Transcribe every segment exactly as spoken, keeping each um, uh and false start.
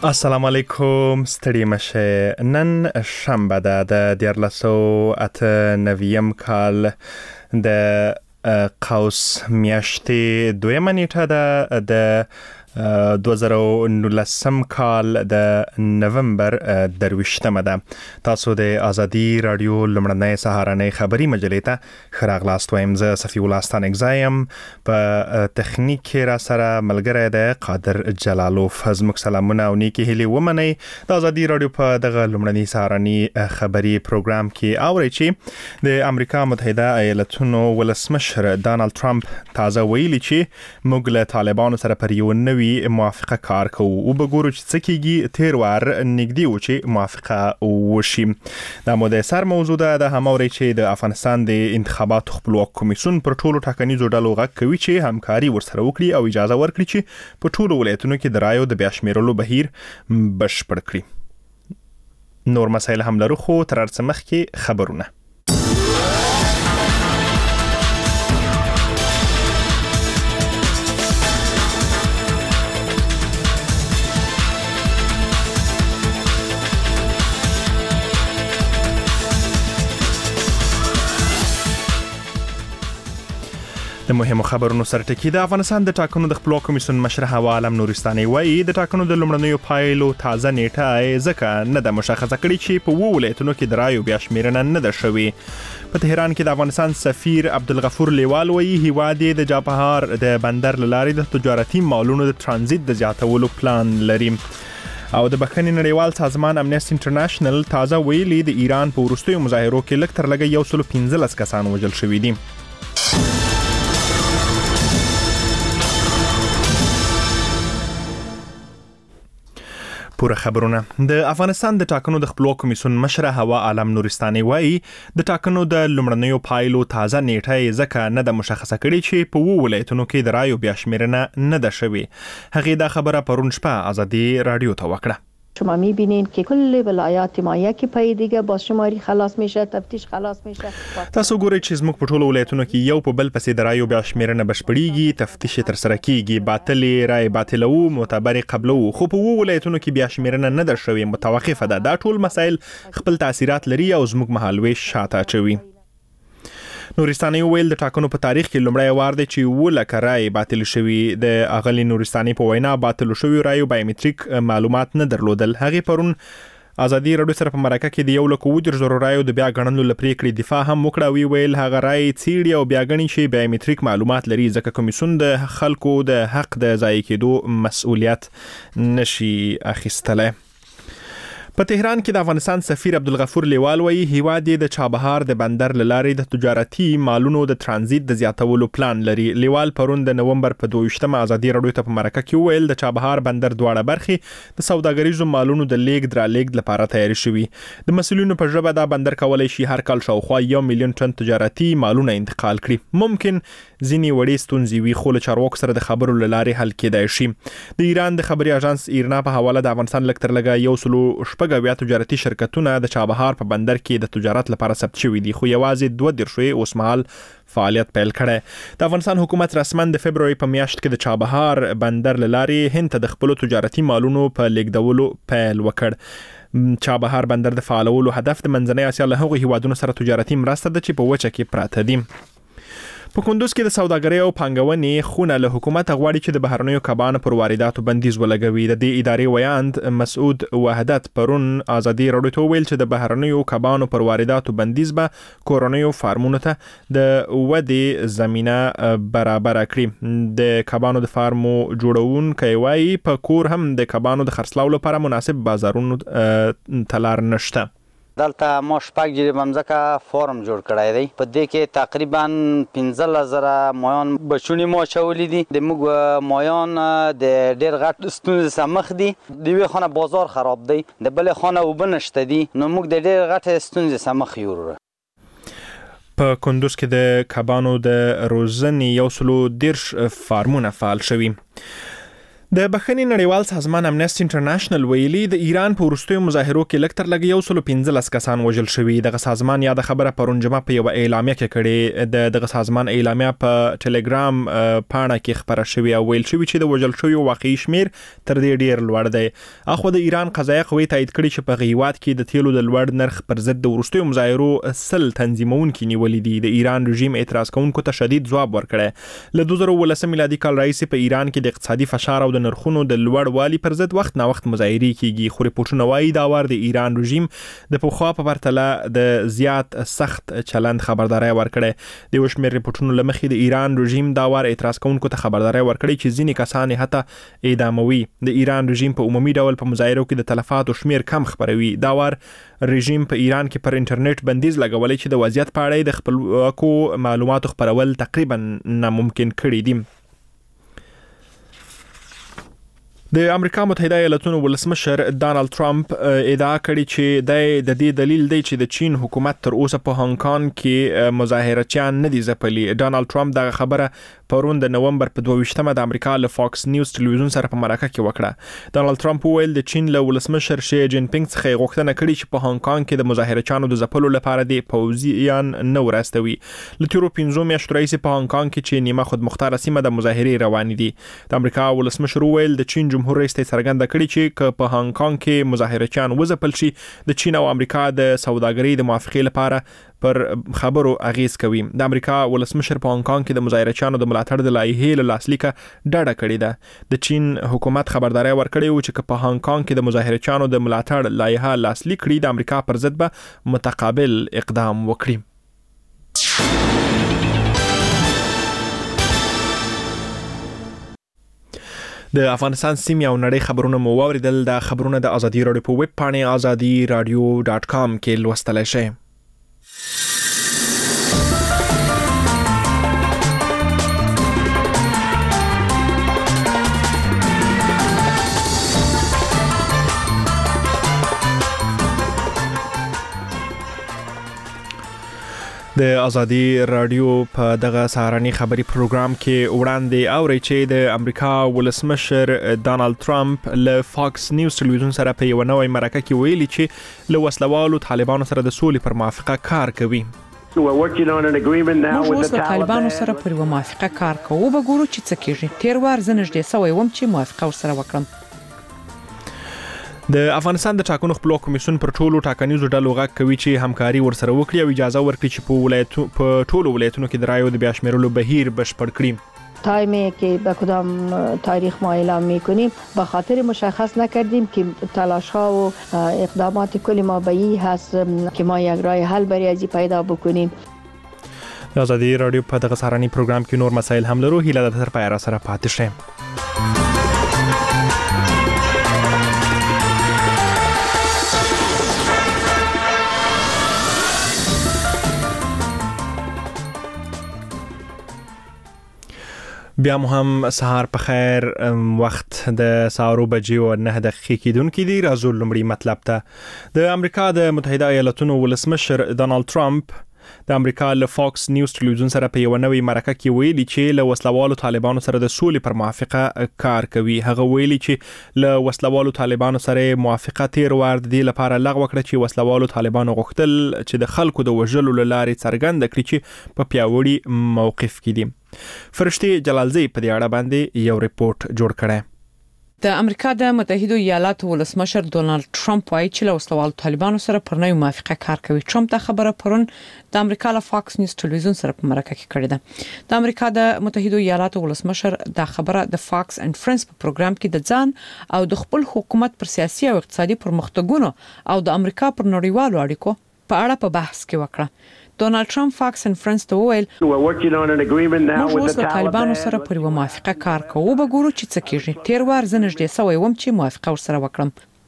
السلام علیکم، ستړي مشه. نن شنبه ده د دیارلسو اته نویم کال د قوس میاشتې دویمه نیټه ده د دوه زره نولسم کال د نومبر درویشتمه ده. تاسو د ازادي رادیو لمړنۍ سهارنۍ خبري مجلې ته ښه راغلاست وایم. زه صفي الله ستانکزی یم. په تخنیک کې را سره ملګری دی قادر جلالوف. زموږ سلامونه او نیکې هیلې ومنئ. د ازادي رادیو په دغه لمړنۍ سهارنۍ خبري پروګرام کې اورئ چې د امریکا متحده ایالتونو ولسمشر ډانلډ ټرمپ تازه ویلي چې موږ له طالبانو سره پر یو نوي موافقه کار کوو او بګورو چې څه کېږي. تیر وار نږدې و چې موافقه وشي. دا مو د سر موضوع ده. د هماوري چې د افغانستان د انتخاباتو خپلواک کمیسیون پر ټولو ټاکنیزو ډلو غږ کوي چې همکاري ورسره وکړي او اجازه ورکړي چې په ټولو ولایتونو کې د رایو د بیا شمیرلو بهیر بشپړ کړي. نور مسایل هم لرو خو تر هر څه مخکې خبرونه. د مهمو خبرونو سره ټکی. د افغانستان د ټاکنو د خپلواک کمیسیون مشر هوا عالم نورستاني وایي د ټاکنو د لومړنیو پایلو تازه نیټه ځکه نه ده مشخصه کړې چې په وو ولایتونو کې د رایو بیا شمیرنه نه ده شوې. په تهران کې د افغانستان سفیر عبدالغفور لیوال وایي هیواد د چابهار د بندر لارې د تجارتي مالونو د ترانزیت د زیاتولو پلان لري. او د بخښنې نړیوال سازمان امنیسټي انټرنیشنل تازه ویلي د ایران په وروستیو مظاهرو کې لږ تر لږه یو سل او پنځلس کسان وژل شوي دي. پوره خبرونه. د افغانستان د ټاکنو د خپلواک کمیسیون مشر هوا عالم نورستاني وایي د ټاکنو د لومړنیو پایلو تازه نیټه ځکه نه ده مشخصه کړې چې په وو ولایتونو کې د رایو بیا شمیرنه نه ده شوې. هغې دا خبره پرون شپه ازادي رادیو ته وکړه. شما میبینین که کل ولایات ما یکی پای دیگه با شماری خلاص میشه، تفتیش خلاص میشه. تاسو ګورئ چې زموږ په ټولو ولایتونو کې یو په بل پسې د رایو بیا شمیرنه بشپړیږي، تفتیش تر سره کیږي، باطلې رای باطلو، معتبرې قبلو، خو په وو ولایتونو کې بیا شمیرنه نه ده شوې، متوقفه ده. دا ټول مسایل خپل تاثیرات لري او زموږ مهالویش شاته اچوي. نورستاني ویل د ټاکنو په تاریخ کې لومړی وار دی چې اووه لکه رای باطل شوي. د اغلي نورستاني په وینا باطل شوي رایو بایومټریک معلومات نه درلودل. هغې پرون ازادي رادیو سره په مرکه کې د یو لک اووه دېرش زرو رایو د بیا ګڼلو له پرېکړې دفاع هم وکړه. وی ویل هغه رای څېړي او بیا ګڼي چې بایومټریک معلومات لري ځکه کمیسیون د خلکو د حق د ضایع کېدو مسؤلیت نشي اخیستلی. په تهران کې د افغانستان سفیر عبدالغفور لیوال وایي هیواد د چابهار د بندر لارې د تجارتي مالونو د ترانزیت د زیاتولو پلان لري. لیوال پرون د نومبر په دویشتمه ازادي رادیو ته په مرکه کې وویل د چابهار بندر دواړه برخې د سوداګریزو مالونو د لیږد رالېږد لپاره تیاری شوي. د مسؤلینو په ژبه دا بندر کولی شي هر کال شاوخوا یو میلیون ټن تجارتي مالونه انتقال کړي. ممکن ځینې وړې ستونزې وي خو له چارواکو سره د خبرو له لارې حل کېدای شي. د ایران د خبري اژانس ایرنا په حواله د افغانستان لږ تر لږه یو سلو شپږ اویا تجارتي شرکتونه د چابهار په بندر کې د تجارت لپاره ثبت شوي دي خو یوازې دوه دېرش یې اوسمهال فعالیت پیل کړی. د افغانستان حکومت رسما د فبروري په میاشت کې د چابهار بندر له لارې هند ته د خپلو تجارتي مالونو په لیږدولو پیل وکړ. چابهار بندر د فعالولو هدف د منځنۍ اسیا له هغو هیوادونو سره تجارتي مرسته ده چې په وچه کې پراته دي. په کندوز کې د سوداګرۍ او پانګونې خونه له حکومت غواړي چې د بهرنیو کبانو پر وارداتو بندیز ولګوي. د دې ادارې ویاند مسعود وحدت پرون ازادي رادیو ته ویل چې د بهرنیو کبانو پر وارداتو بندیز به کورنیو فارمونو ته د ودې زمینه برابر کړي. د کبانو د فارمو جوړونکي وایي په کور هم د کبانو د خرڅلاو لپاره مناسب بازارونو ته لار نشته. دلته ما شپږ جریبه مځکه فارم جوړ کړی دی. په دې کې تقریبا پنځلس زره مایان بچونې مو اچولي دي. د موږ مایان د ډېر غټ ستونزې سره مخ دي. د یوې خانه بازار خراب دی، د بلې خانه اوبه نشته دي، نو موږ د ډېر غټې ستونزې سره مخ یو. په کندوز کې د کبانو د روزنې یو سلو دېرش فارمونه فعال شوي. د بخښنې نړیوال سازمان امنیسټي انټرنیشنل ویلي د ایران په وروستیو مظاهرو کې لږ تر لږه یو سل پنځلس کسان وژل شوي. دغه سازمان یا د خبره پرون جمعه په یو اعلامیه کې کړې. د دغه سازمان اعلامیه په ټلګرام پاڼه کې خبره شوې او ویل شوی چې د وژل شویو واقعي شمیر تر دې ډیر لوړ دی. اخو د ایران قضایه قوې تایید کړي چې په هیواد کې د تیلو د لوړ نرخ پر ضد د وروستیو مظاهرو سل تنظیمونکي نیولې دي. د ایران رژیم اعتراض کوونکو ته شدید ځواب ورکړی. له دوه زره ولسم میلادي کال راهیسې په ایران کې د اقتصادي فشار او د نرخونو د لوړ والی پر ضد وخت نا وخت مظاهرې کیږي. خو ریپورتونه وايي دا وار د ایران رژیم د پخوا په پرتله د زیات سخت چلند خبرداري ورکړي. د وشمیر ریپورتونو لمخې د ایران رژیم دا وار اعتراض کوونکو ته خبرداري ورکړي چې ځینې کسان حتی اعداموي. د ایران رژیم په عمومي ډول په مظاهرو کې د تلفاتو شمیر کم خبروي. دا وار رژیم په ایران کې پر انټرنیټ بندیز لګولې چې د وضعیت په اړه د خپلواکو معلوماتو خپرول تقریبا ناممکن کړي دي. د امریکا متحده ایالاتونو ولسمشر ډانلډ ټرمپ ادعا کړې چې د دې دلیل دی چې د چین حکومت تر اوسه په هانګ کانګ کې مظاهرچیان نه دي ځپلي. ډانلډ ټرمپ دغه خبره پرون د نومبر په دوه ویشتمه د امریکا له فاکس نیوز ټلویزیون سره په مرکه کې وکړه. ډانلډ ټرمپ وویل د چین له ولسمشر شي جین پینګ څخه غوښتنه کړې چې په هانګ کانګ کې د مظاهرچیانو د ځپلو لپاره د پوځیان نه ورستوي. له تیرو پنځو میاشتو راهیسې په هانګ کانګ کې چې نیمه خودمختاره سیمه د مظاهرې روانې دي. د امریکا ولسمشر وویل د چین جمهور رئیس ته څرګنده کړې چې که په هانګ کانګ کې مظاهرچیان وځپل شي د چین او امریکا د سوداګرۍ د موافقې لپاره پر خبرو اغیز کوي. د امریکا ولسمشر په هانګ کانګ کې د مظاهرچیانو د ملاتړ د لایحې له لاسلیکه ډډه کړې ده. د چین حکومت خبرداري ورکړې و چې که په هانګ کانګ کې د مظاهرچیانو د ملاتړ لایحه لاسلیک کړي د امریکا پر ضد به متقابل اقدام وکړي. د افغانستان سیمې او نړۍ خبرونه مو واوریدل. د خبرونه د ازادي راډیو په ویب پاڼه ازادي رادیو ډاټ کام کې لوستلای شئ. د ازادي رادیو په دغه سهارني خبري پروګرام کې وړاندې اوري چې د امریکا ولسمشر ډانلډ ټرمپ له فاکس نیوز ټلویزیون سره په یو نوې مرکه کې ویلي چې له وسلوالو طالبانو سره د سولې پر موافقه کار کوي. موږ اوس له طالبانو سره پر یو موافقه کار کوو. وګورو چې څه کیږي. تیر وار زه نږدې سوی وم چې موافقه ورسره وکړم. د افغانستان د ټاکنو خپلواک کمیسیون پر ټولو ټاکنیزو ډلو غږ کوي چې همکاري ورسره وکړي او اجازه ورکړي چې په ولایتو په ټولو ولایتونو کې د رایو د بیا شمیرلو بهیر بشپړ کړي. تایمی که به کدام تاریخ ما اعلام میکنیم به خاطر مشخص نکردیم که تلاش ها و اقدامات کل ما به این هست که ما یک راه حل برای ازی پیدا بکنیم. ازادي رادیو په دغه سهارني پروګرام کې نور مسایل هم لرو. هیله ده تر پایه را سره پاتې شئ. بیا مو هم سهار په خیر. وخت د ساعرو بجې او نه دقیقې کېدونکې دي. راځو لومړی مطلب ته. د امریکا د متحده ایالاتونو ولسمشر ډانلډ ټرمپ د امریکا له فاکس نیوز ټلویزیون سره په یو نوې مرکه کې ویلي چې له وسلوالو طالبانو سره د سولې پر موافقه کار کوي. هغه ویلي چې له وسلوالو طالبانو سره موافقه تیر وار د دې لپاره لغوه کړه چې وسلوالو طالبانو غوښتل چې د خلکو د وژلو لارې څرګنده کړي چې په پیاوړي موقف کې دي. فرشتي جلالزی په دې اړه باندې یو ریپورت جوړ کړی. د امریکا د متحده ایالاتو ولسمشر ډونالد ټرمپ وايي چې له وسلوالو طالبانو سره پر نوې موافقه کار کوي. ټرمپ دا خبره پرون د امریکا له فاکس نیوز ټلویزیون سره په مرکه کې کړې ده. د امریکا د متحده ایالاتو ولسمشر دا خبره د فاکس اینڈ فرندز په پروګرام کې د ځان او د خپل حکومت پر سیاسي او اقتصادي پرمختګونو او د امریکا پر نړیوالو اړیکو په اړه په بحث کې وکړه. ډونالد ټرمپ فاکس اینڈ فرندز ته وویل موږ اوس له طالبانو سره پر یو موافقه کار کوو. وګورو چې څه کیږي. تیر وار زه نږدې سوی وم چې موافقه ورسره وکړم.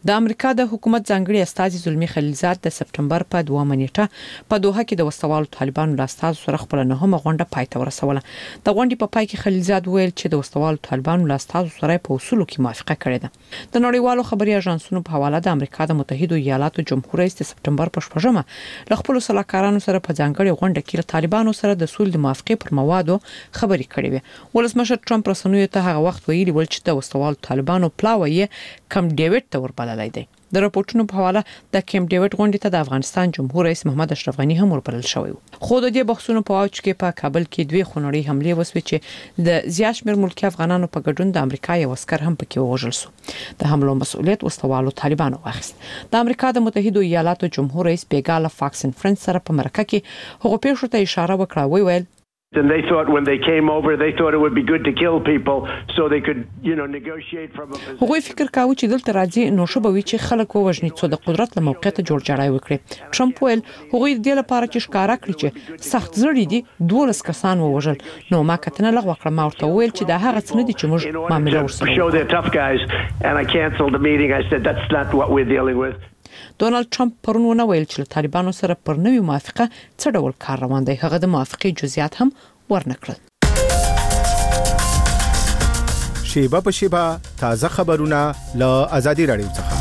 د امریکا د حکومت ځانګړي استازي زلمی خلیلزاد د سپټمبر په دوه نیټه په دوحه کې د وسوالو طالبانو له استازو سره خپل نهمه غونډه پای ته ورسوله. د غونډې په پای کې خلیلزاد ویل چې د وسوالو طالبانو له استازو سره په اصولو کې موافقه کړې ده. د نړیوالو خبري اژانسونو په حواله د امریکا د متحده ایالاتو جمهور رئیس د سپټمبر په شپږمه له خپل سلاکارانو سره په ځانګړي غونډه کې له طالبانو سره د سولې د موافقې پر موادو خبري کړې وې. ولسمشر ټرمپ رسنیو ته هغه وخت ویلي ول چې د وسوالو طالبانو پلاوی کم ډیوډ ته وربللای دی. د راپورټونو په حواله د کیم ډیوډ غونډې ته د افغانستان جمهور رئیس محمد اشرف غنی هم وربلل شوی و. خو د دې بحثونو په واچ کې په کابل کې دوه خونړۍ حمله وسوي چې د زیات شمېر ملکی افغانانو په ګډون د امریکا یو عسكر هم پکې وژل شو. د حملو مسؤلیت وسوالو طالبانو واخیست. د امریکا د متحده ایالاتو جمهور رئیس بیګاله فاکس ان فرنس سره په مرکه کې هغه پیښو ته اشاره وکړه وی ویل And they thought when they came over, they thought it would be good to kill people so they could, you know, negotiate from a position. هغوی فکر کاوه چې دلته راځي نو شوبوي چې خلک ووژني څو د قدرت له موقعیت جوړ جوړای وکړي. ټرمپ ویل هغوی د لپاره چې ښکارا کړی چې سخت زړی دي دولس کسان ووژل. نو ما کتنه لغوه کړم او ورته ویل چې دا هغه څه نه دي چې موږ معاملې ورسره show they're tough guys and I canceled the meeting. I said that's not what we're dealing with. ډونالد ټرمپ پرون ونه ویل چې طالبانو سره پر نوې موافقه څه ډول کار روان دی. هغه د موافقې جزئیات هم ورنکړل. شیبه په شیبه تازه خبرونه له آزادي رادیو څخه.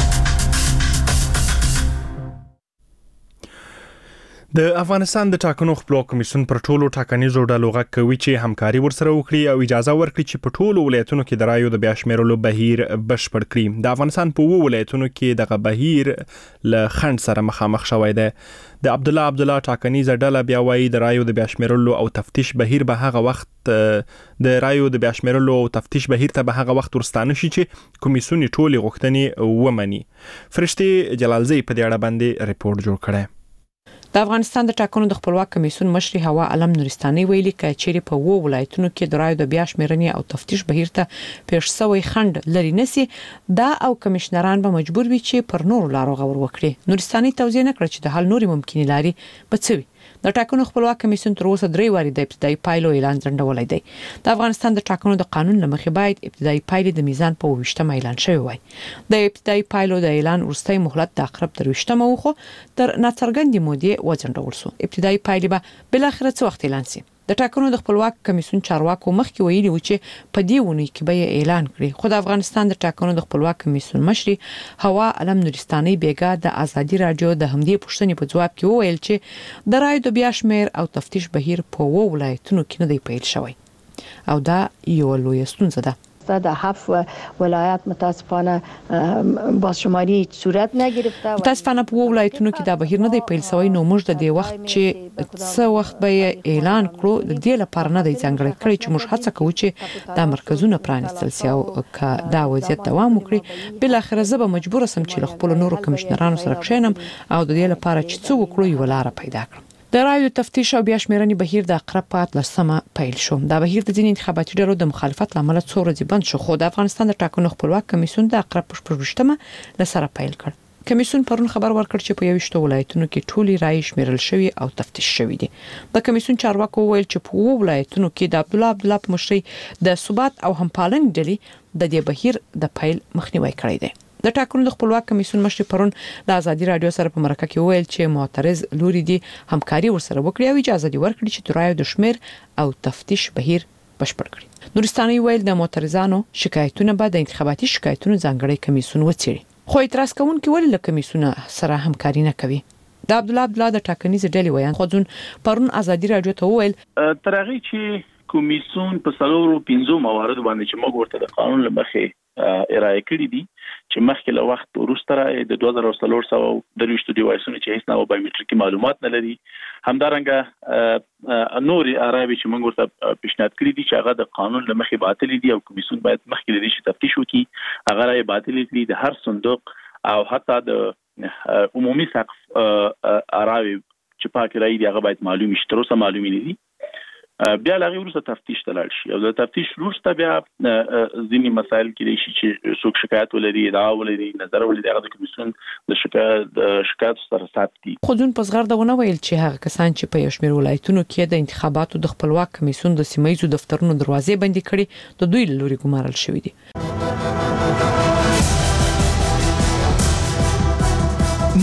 د افغانستان د ټاکنو خپلواک کمیسیون پر ټولو ټاکنیزو ډلو غږ کوي چې همکاري ورسره وکړي او اجازه ورکړي چې په ټولو ولایتونو کې د رایو د بیا شمیرلو بهیر بشپړ کړي. د افغانستان په وو ولایتونو کې دغه بهیر له خنډ سره مخامخ شوی دی. د عبد الله عبد الله ټاکنیزه ډله بیا وايي د رایو د بیا شمیرلو او تفتیش بهیر به هغه وخت د رایو د بیا شمیرلو او تفتیش بهیر ته به هغه وخت ورستانه شي چې کمیسیون ټولې غوښتنې ومني. فرشتي جلالزی په دې اړه باندې ریپورت جوړ کړی. د افغانستان د ټاکنو د خپلواک کمیسیون مشر هوا علم نورستاني ویلي کچېری په وو ولایتونو کې د رایو د بیا شمیرنې او تفتیش بهیر ته پیښ شوی خنډ لري نسی دا او کمشنران به مجبور وي چې پر نور لارو غور وکړي. نورستاني توضیح نکړه چې د حل نوري ممکنه لاري بڅوي. د ټاکنو خپلواک کمیسیون تر اوسه درې واري د ابتدایي پایلو اعلان ځنډولای دی. د افغانستان د ټاکنو د قانون لمخې باید ابتدایي پایلې د میزان په وشتمه اعلان شوی وای. د ابتدایي پایلو د اعلان وروستۍ مهلت د اقرب تر وشتمه وخو تر ناڅرګندې مودې وځنډول شو. ابتدایي پایلې به بل اخر څه وخت اعلان شي. د ټاکنو د خپلواک کمیسیون چارواکو مخکې ویلي و چې په دې ونی کې به اعلان کړي. خو د افغانستان د ټاکنو د خپلواک کمیسیون مشر هوا علم نورستاني بیګا د آزادي رادیو د همدې پوښتنې په جواب کې وویل چې د رایو د بیا شمیر او تفتیش بهیر په وو ولایتونو کې نه دی پیل شوی او دا یو لوی ستونزه ده. در هفت ولایت متاسفانه بازشماری صورت نگرفته. متاسفانه په ولایتونو کې دا بهیر نه دی پیل شوی. نو موږ د دې وخت چې څه وخت به اعلان کړو د دې لپاره نه دی ځانګړی کړی چې موږ هڅه کوو چې دا مرکزونه پرانیستل شي او ک دا وضعیت دوام وکړي. بل اخر زه به مجبور سم چې خپل نورو کمشنرانو سره کښینم او د دې لپاره چې څه وکړو یو لار پیدا کړم. د رایو تفتیش او بیا شمیرنې بهیر د اقرب په اتلسمه پیل شو. دا بهیر د ځینې انتخاباتي ډلو د مخالفت لامل څو ورځې بند شو. خو د افغانستان د ټاکنو خپلواک کمیسیون د اقرب په شپږمه لسره پیل کړ. کمیسیون پرون خبر ورکړ چې په یوشتو ولایتونو کې ټولي رایې شمیرل شوی او تفتیش شوی دي. د کمیسیون چارواکو ویل چې په وو ولایتونو کې د عبد الله عبد الله په مشرۍ د ثبات او همپالنې ډلې د دې بهیر د پیل مخنیوي کړی دی. د ټاکنو د خپلواک کمیسیون مشر پرون د آزادي رادیو سره په مرکه کې ویل چې معترض لوري دي همکاري ورسره وکړي او اجازه دي ورکړي چې د رایو د شمیر او تفتیش بهیر بشپړ کړي. نورستاني ویل د معترضانو شکایتونه به د انتخاباتي شکایتونو ځانګړي کمیسیون وڅېړي. خو اعتراض کوونکي ولې له کمیسیون سره همکاري نه کوي؟ د عبد الله عبد الله د ټاکنیز ډلې ویان خوځون پرون آزادي رادیو ته ویل ترغه چې کمیسیون په څلورو پنځو موارد باندې چې موږ ورته د قانون لمخې ارائه کړی دي چې مخکې له وخت وروسته د دوه زره څلور درویشت ډیوایسونو چې هیڅ نه بایومټریکي معلومات نه لري همدارنګه نوري عربي چې موږ ورته پیشنهاد کړی دي چې هغه د قانون لمخې باطل دي او کمیسیون باید مخکې لري چې تفتیش وکړي هغه راي باطل دي د هر صندوق او حتی د عمومي سقف عربي چې پاک راي دي هغه باید معلوم شي تر اوسه معلوم نه دي. بیا لاغي ورسره تفتیش تلل شي او د تفتیش وروسته بیا ځینې مسایل کې شي چې څوک شکایت ولري ادعا ولري نظر ولري هغه د کمیسیون د شکایت د شکایت سره ساتي. خودون په زغردونه ویل چې هغه کسان چې په یو شمېر ولایتونو کې د انتخاباتو د خپلواک کمیسیون د سیمایي دفترونو دروازې بندي کړي د دوی لوري ګمارل شوې دي.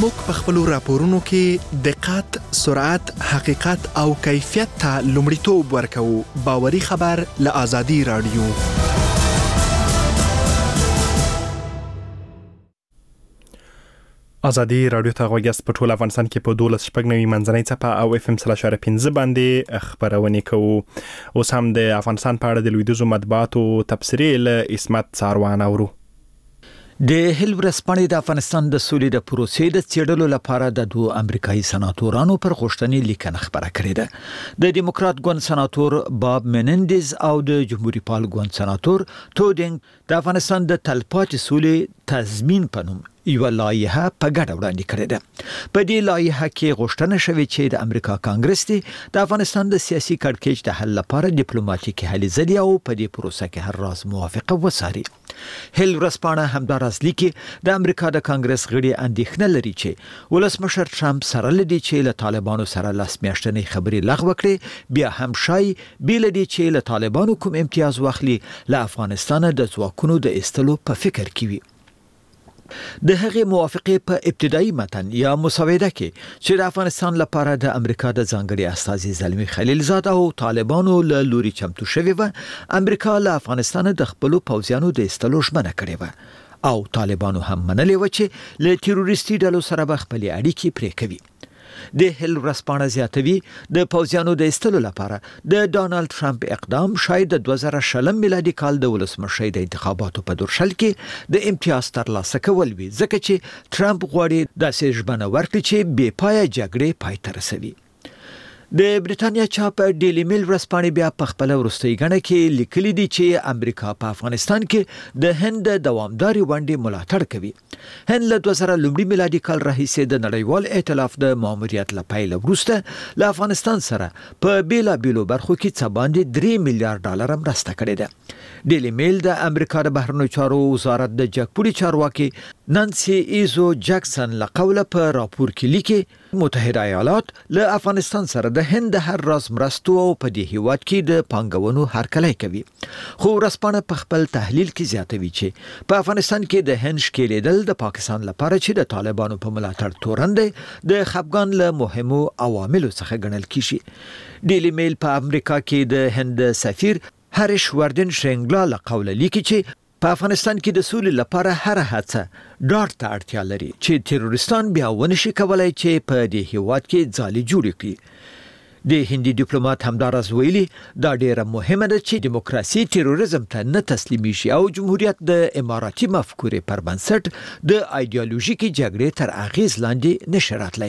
موږ په خپل راپورونو کې دقت، سرعت، حقیقت او کیفیت ته لومړیتوب ورکوو. باوري خبر له آزادي رادیو. آزادي رادیو ته غوږیاست. په ټول افغانستان کې په دولس شپږ نوي منځنۍ څپه او اف ام سل اشاره پنځه باندې خبرونه کوو. اوس هم د افغانستان په اړه د لویدیځو مطبوعاتو تبصرې له عصمت څاروان اورو. د هل ورځپاڼې د افغانستان د سولې د پروسې د څېړلو لپاره د دوه امریکایي سناتورانو پر غوښتنې لیکنه خبره کړې ده. د دیموکرات ګوند سناتور باب منندز او د جمهوریت پال ګوند سناتور تودینګ د افغانستان د تلپاتې سولې تضمین په نوم یو لایحه په ګډه وړاندې کړې ده. په دې لایحه کې غوښتنه شوې چې د امریکا کانګرس د افغانستان د سیاسي کړکېچ د حل لپاره ډیپلوماټیکي هلې ځلې او په دې پروسه کې هر راز موافقه وساري. هل ورځپاڼه همداراز لیکي د امریکا د کانګرس غړي اندېښنه لري چې ولسمشر ټرمپ سره لدی چې له طالبانو سره لاس میاشتنې خبرې لغوه کړي، بیا هم شای بیل دي چې له طالبانو کوم امتیاز واخلي له افغانستان د ځواکونو د ایستلو په فکر کې وي. د هغې موافقه په ابتدایي متن یا مسوده کې چې د افغانستان لپاره د امریکا د ځانګړي استازي زلمی خلیلزاد او طالبانو له لوري چمتو شوی و، امریکا له افغانستان د خپل پوځیانو د ایستلو ژمنه کړې و او طالبانو هم منلې و چې له تروریستي ډلو سره به خپل اړیکې پرې کوي. د هل ورځپاڼه زیاتوي د پوځیانو د ایستلو لپاره د ډانلډ ټرمپ اقدام شاید د دوه زره شلم میلادي کال د ولسمشۍ د انتخاباتو په دورشل کې د امتیاز ترلاسه کول وي، ځکه چې ټرمپ غواړي داسې ژمنه ورکړي چې بې پایه جګړې پای ته رسوي. د بریټانیا چاپ ډیلی میل ورځپاڼې بیا په خپل وروستۍ غڼه کې لیکلي دي چې امریکا په افغانستان کې د هند دوامداري ونډې ملاتړ کوي. هند له دوه زره لومړي میلادي کال راهیسې د نړیوال ائتلاف د ماموریت لپاره وروسته له افغانستان سره په بیلا بیلو برخو کې څه باندې درې میلیارډ ډالر مرسته کړې ده. ډیلی میل د امریکا د بهرنیو چارو وزارت د جګپوړي چارواکي نانسی ایزو جکسن له قوله په راپور کې لیکي متحده ایالات له افغانستان سره د هند هر راز مرستو او په دې هیواد کې د پانګونو هرکلی کوي. خو ورځپاڼه په خپل تحلیل کې زیاتوي چې په افغانستان کې د هند ښکېلېدل د پاکستان لپاره چې د طالبانو په ملاتړ تورن دی د خفګان له مهمو عواملو څخه ګڼل کیږي. ډیلی میل په امریکا کې د هند سفیر هریش وردن شرنګلا له قوله لیکي چې په افغانستان کې د سولې لپاره هر هڅه ډاډ ته اړتیا لري چې تروریستان بیا ونشي کولای چې په دې هیواد کې ځالې جوړې کړي. د هندي ډیپلوماټ همداراز ویلي دا ډیره مهمه ده چې دیموکراسي تروریزم ته نه تسلیمي شي او جمهوریت د اماراتي مفکورې پر بنسټ د ایدئولوژیکي جګړې تر اغیز لاندې نشي راتلی.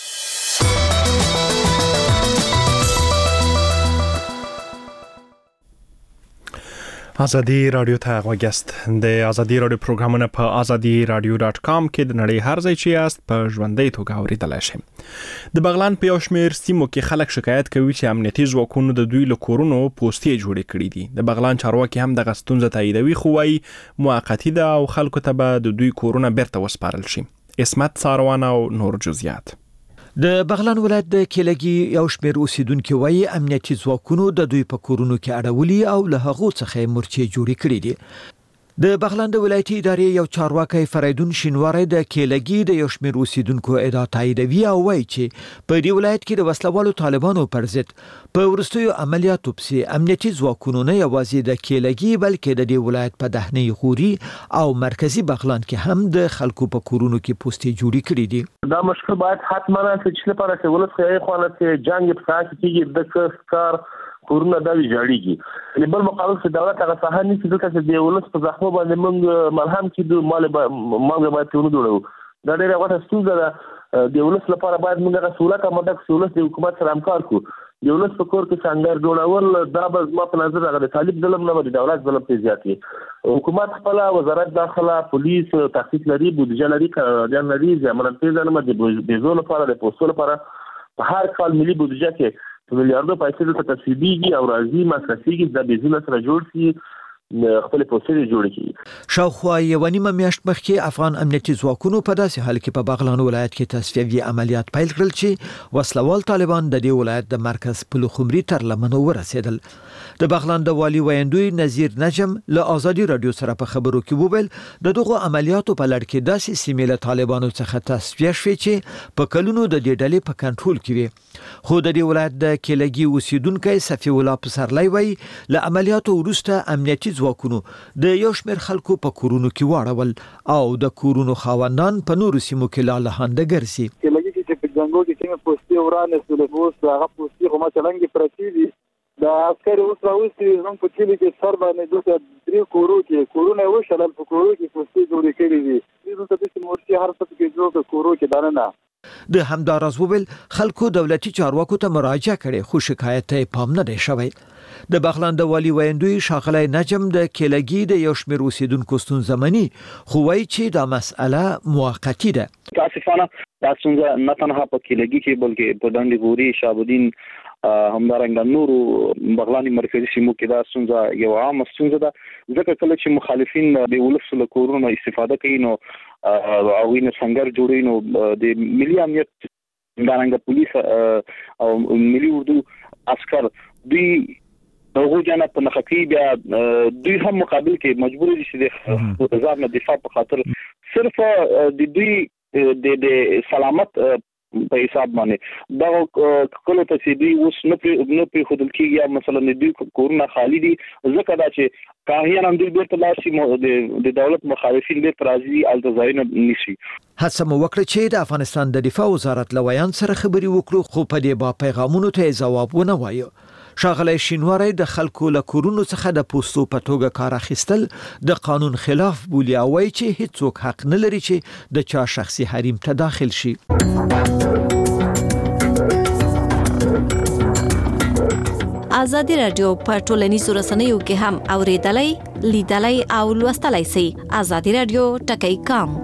آزادي رادیو ته غوږیاست. د آزادي رادیو پروګرامونه په آزادي رادیو ډاټ کام کې د نړۍ هر ځای چې یاست په ژوندۍ توګه اورېدلای شئ. د بغلان په یو شمېر سیمو کې خلک شکایت کوي چې امنیتي ځواکونو د دوی له کورونو پوستې جوړې کړې دي. د بغلان چارواکي هم دغه ستونزه تاییدوي خو وایي موقتي ده او خلکو ته به د دوی کورونه بیرته وسپارل شي. عصمت څاروان او نور جزئیات. د بغلان ولایت د کېلګي یو شمېر اوسیدونکو وایي امنیتي ځواکونو د دوی په کورونو کې اړولي او له هغو څخه مرچې جوړې کړې دي. د بغلان د ولایتي ادارې یو چارواکي فریدون شینواری د کېلګي د یو شمېر اوسیدونکو ادعا تاییدوي او وایي چې په دې ولایت کې د وسلوالو طالبانو پر ضد په وروستیو عملیاتو پسې امنیتي ځواکونو نه یوازې د کېلګي بلکې د دې ولایت په دهنۍ غوري او مرکزی بغلان کې هم د خلکو په کورونو کې پوستې جوړې کړې دي. دا مشکل باید حتما چې لپاره چې ولس خو یې خوانه چې جنگ په اساس کې د کار کورونه دا ویجاړيږي. بل مقابل چې دولت هغه ساحه نشي دلته چې د ولس په زخمو باندې موږ ملهم کیدو مال مال باید ته جوړو. دا ډیره غوښه ستونزه ده. د ولس لپاره باید موږ هغه سہولت اماده کړو، ولس د حکومت سره همکار کړو. د ولس په کور کې څنګه جوړول دا به ما په نظر هغه د طالب ظلم نه دی، دولت ظلم ته زیاتی. حکومت خپل وزارت داخله پولیس تحقیق لري، بودجه لري، قرارداد لري، ضمانت پیژنه د بيزو لپاره د پوسټو لپاره په هر کال ملي بودجه کې میلیارډو پیسې د تصویبيږي او راځي مصرفيږي د بيزو سره جوړ شي. خپل پوسټ جوړ کړي. شاوخوا یو نیمه میاشت مخکې افغان امنیتي ځواکونو په داسې حال کې په بغلان ولایت کې تصفیوي عملیات پیل کړل چې وسلوال طالبان د دې ولایت د مرکز پلخمري تر لمنو ورسېدل. د بغلان د والي ویندوی نذیر نجم له آزادي رادیو سره په خبرو کې وویل د دغه عملیاتو په لړ کې داسې سیمې له طالبانو څخه تصفیه شوې چې په کلونو د دې ډلې په کنټرول کې وي. خو د دې ولایت د کېلګي اوسیدونکو صفي الله پسرلی وایي له عملیاتو وروسته امنیتي ځواکونو د یو شمېر خلکو په کورونو کې واړول او د کورونو خاوندان په نورو سیمو کې لاله هانده ګرځي. کېلګي چې په ځنګو کې څنګه پوسټي ورانه سولې بوس هغه پوسټي خو مثلا کې پرتی دي دا عسكر اوس راوستي زموږ په کلی کې سر باندې دوه درې کورو کې کورونه وشلل په کورو کې پوسټي جوړې کړې دي. دې څه چې مورسي هر څه کې جوړ کورو کې دانه نه د همدارز وویل خلکو دولتي چارواکو ته مراجعه کړې خو شکایت ته پام نه دی شوی. د بغلان د والي ویندوی شاغلی نجم د کېلګي د یو شمېر اوسیدونکو ستونزه مني خو وایي چې دا مسأله موقتی ده. تاسفانه دا څنګه نه تنها په کېلګي کې بلکې په ډنډ ګوري شابودین همدارنګه نورو بغلاني مرکزي سیمو کې دا څنګه یو عام څنګه ده ځکه کله چې مخالفین د ولس له کورونو استفاده کوي نو او وینې څنګه جوړي نو د ملي امنیت همدارنګه پولیس او ملي اردو عسكر دوی دغه جنا په نخکی بیا دوی هم مقابل کې مجبور دي چې د ځان دفاع په خاطر صرف د دوی د سلامت په حساب باندې دا کله ته چې دی اوس نه نه په خودل کېږي مثلا دوی کورونه خالی دي ځکه دا چې کاهیان هم دوی بیرته لاسي د دولت مخالفین به ترازی التزاین نشي. هڅه مو وکړه چې د افغانستان د دفاع وزارت لویان سره خبري وکړو خو په دې با پیغامونو ته جواب ونه وایو. شاغلی شینواری د خلکو له کورونو څخه د پوسټو په توګه کار اخیستل د قانون خلاف بولي او وایي چې هیڅوک حق نه لري چې د چا شخصي حریم ته داخل شي. آزادي رادیو په ټولنیزو رسنیو کې هم اوریدلای لیدلای او لوستلای شئ. آزادي رادیو ټکی کام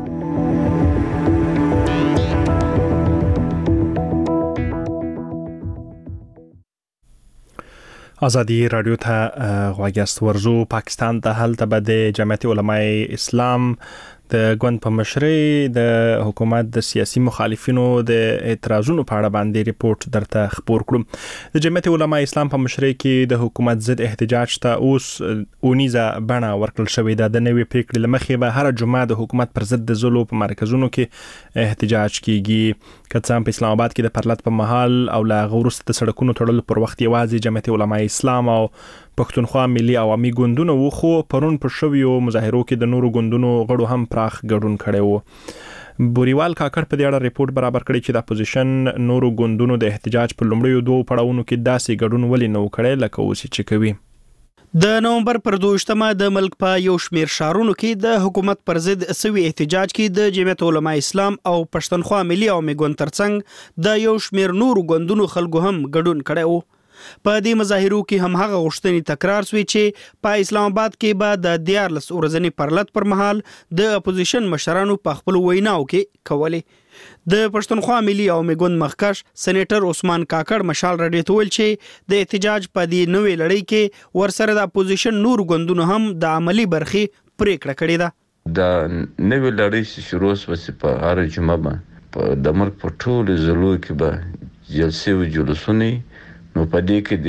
آزادی رادیو ته غواګست ورزو پاکستان ته هلته به د جمعیت علماء اسلام د ګوند په مشرۍ د حکومت د سیاسي مخالفینو د اعتراضونو په اړه باندې ریپورت درته خبر کړم. د جمعیت علماء اسلام په مشرۍ کې د حکومت ضد احتجاج ته اوس اونیزه بڼه ورکړل شوې ده. د نوې پریکړې لمخې به هر جمعه د حکومت پر ضد د ظلم په مرکزونو کې احتجاج کیږي. کڅام په اسلام آباد کې د پرلط په محل او لا غورست د سړکونو تړل پر وخت یوازې جمعیت علماء اسلام او پښتونخوا ملي عوامي ګوندونه و خو پرون پر شویو مظاهرو کې د نورو ګوندونو غړو هم پراخ ګډون کړي وو. بوریوال کاکړ په دې اړه ریپورت برابر کړی چې د اپوزیشن نورو ګوندونو د احتجاج په لومړیو دوه پړاوونو کې داسې ګډون ولې نه وکړي لکه اوس چې کوي. د نومبر پر دوشتمه د ملک په یو شمیر شهرونو کې د حکومت پر ضد سوي احتجاج کې د جمعیت علماء اسلام او پښتونخوا ملي عوامي ګوند ترڅنګ د یو شمیر نورو ګوندونو خلکو هم ګډون کړي وو. په دې مظاهرو کې هم هغه غوښتنې تکرار شوې چې په اسلام آباد کې به د دیارلس ورځې پرلط پر مهال د اپوزیشن مشرانو په خپل ویناو کې کولې. د پښتونخوا ملي عوامي ګوند مخکښ سېنیټر عثمان کاکړ مشال رډې ته ویل چې د احتجاج په دې نوې لړۍ کې ورسره د اپوزیشن نور ګوندونو هم د عملی برخې پریکړه کړې ده. د نوې لړۍ شروع شوه په هر جمعه په د ملک په ټولو ضلعو کې به جلسې او جلوسونه نو په دې کې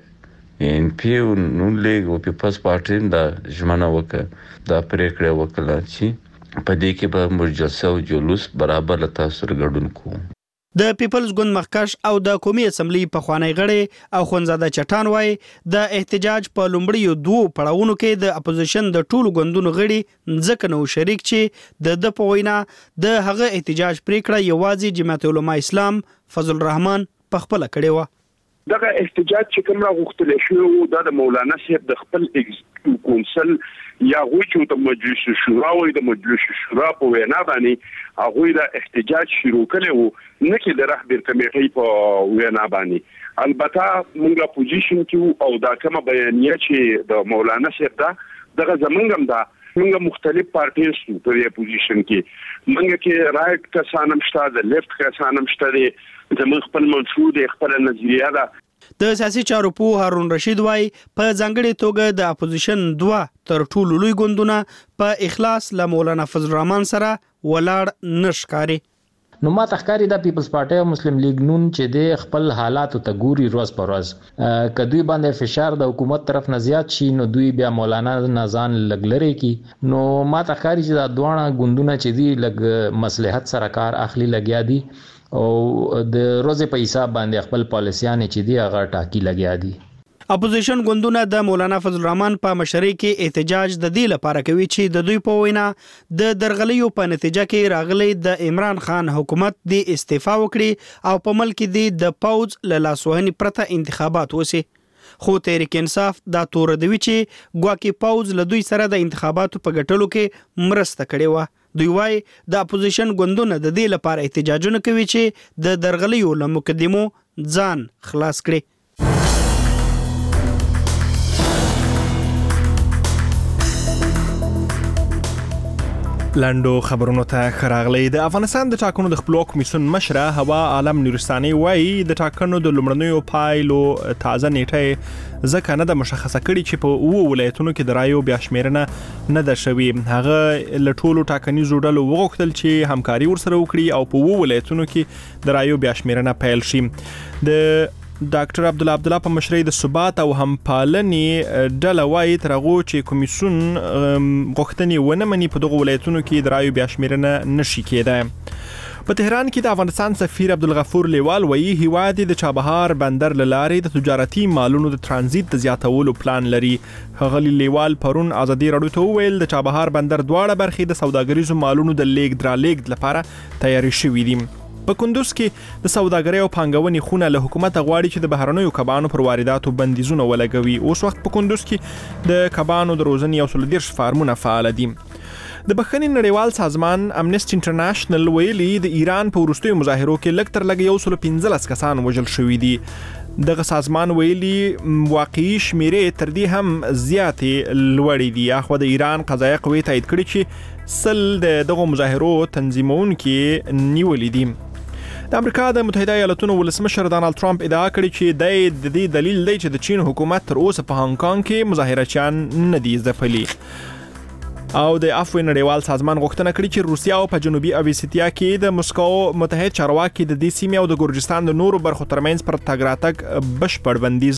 د ان پی او نون لیگ او پیپلز پارټي د ژمنه وکړه د پریکړه وکړه چې په دې کې به موږ جلسه او جلوس برابر له تاسو سره ګډون کوو. د پیپلز ګوند مخکښ او د قومي اسمبلی په خوانی غړي او خونزاده چټان وای د احتجاج په لومړیو دوه پړاوونو کې د اپوزیشن د ټولو ګوندونو غړي ځکه نو شریک چې د د په وینا د هغه احتجاج پریکړه یوازې جمعیت علماء اسلام فضل الرحمن په خپل کړی و. دغه احتجاج چې کوم راغوښتل شو دا د مولانا صاحب د خپل ایگزیکټیو کونسل یا غوښ چې د مجلس شورا او د مجلس شورا په وینا باندې هغه د احتجاج شروع کړو نه کې د رهبر کمیټې په وینا باندې. البته موږ پوزیشن کې او دا کومه بیانیه چې د مولانا صاحب دا دغه زمونږ هم دا موږ مختلف پارټیز په دې پوزیشن کې موږ کې رائټ کسانم شته د لیفت کسانم شته زموږ خپل منشور د خپل نظریه ده د سیاسي چارو په هارون رشید وای په ځانګړي توګه د اپوزیشن دوه تر ټولو لوی ګوندونه په اخلاص ل مولانا فضل الرحمن سره ولاړ نشکاري. نو ما تخکاری د پیپلز پارټي او مسلم لیگ نون چې د خپل حالات ته ګوري روز پر روز کدوې باندې فشار د حکومت طرف نه زیات شي نو دوی بیا مولانا نازان لګلري کی نو ما تخکاری چې د دوه ګوندونه چې دی لګ مصلحت سره کار اخلي لګیا دي او د روزه په حساب باندې خپل پالیسیانه چې دی هغه ټاکی لګیا دي. اپوزیشن ګوندونه د مولانا فضل الرحمن په مشرۍ کې احتجاج د دې لپاره کوي چې د دوی په وینا د درغلیو په نتیجه کې راغلي د عمران خان حکومت د استعفا وکړي او په ملک کې د پوز له لاسوهنې پرته انتخابات وسی. خو تحریک انصاف دا تور دوی چې ګواکې پوز له دوی سره د انتخاباتو په ګټلو کې مرسته کړې و. دوی وای د اپوزیشن ګوندونه د دې لپاره احتجاجونه کوي چې د درغلیو له مقدمو ځان خلاص کړي. لاندو خبرونو ته خراغلی. د افغانستان د ټاکنو د خپلواک کمیسیون مشره هوا عالم نورستاني وایي د ټاکنو د لومړنیو پایلو تازه نیټه ځکه نه د مشخصه کړي چې په اوو ولایتونو کې د رایو بیا شمیرنه نه ده شوې. هغه له ټولو ټاکنیزو ډلو وغوښتل چې همکاري ورسره وکړي او په اوو ولایتونو کې د رایو بیا شمیرنه پیل شي. د ډاکټر عبدالله عبدالله په مشرۍ د ثبات او همپالنې ډله وایي تر هغو چې کمیسیون غوښتنې ونه مني په دغو ولایتونو کې د رایو بیا شمیرنه نشي کېدای. په تهران کې د افغانستان سفیر عبدالغفور لیوال وایي هیواد د چابهار بندر له لارې د تجارتي مالونو د ترانزیت د زیاتولو پلان لري. ښاغلي لیوال پرون ازادي راډیو ته وویل د چابهار بندر دواړه برخې د سوداګریزو مالونو د لیږد رالېږد لپاره تیاری شوي دي. په کندوز کې د سوداګرۍ او پانګونې خونه له حکومت غواړي چې د بهرنیو کبانو پر وارداتو بندیزونه ولګوي. اوس وخت په کندوز کې د کبانو د روزنې یو سل دېرش فارمونه فعال دي. د بخښنې نړیوال سازمان امنیسټي انټرنیشنل ویلي د ایران په وروستیو مظاهرو کې لږ تر لږه یو سل پنځلس کسان وژل شوي دي. دغه سازمان ویلي واقعي شمیرې تر دې هم زیاتې لوړې دي. اخوا د ایران قضایه قوې تایید کړي چې سل د دغو مظاهرو تنظیمونکي نیولې دي. د امریکا د متحده ایالاتونو ولسمشر ډانلډ ټرمپ ادعا کړې چې د دې دلیل دی چې د چین حکومت تر اوسه په هانګ کانګ کې مظاهرچیان نه دي ځپلي. او د عفو نړیوال سازمان غوښتنه کړې چې روسیا او په جنوبي اوسیتیا کې د مسکو متحد چارواکي د دې سیمې او د ګورجستان د نورو برخو ترمنځ پر تګ راتګ بشپړ بندیز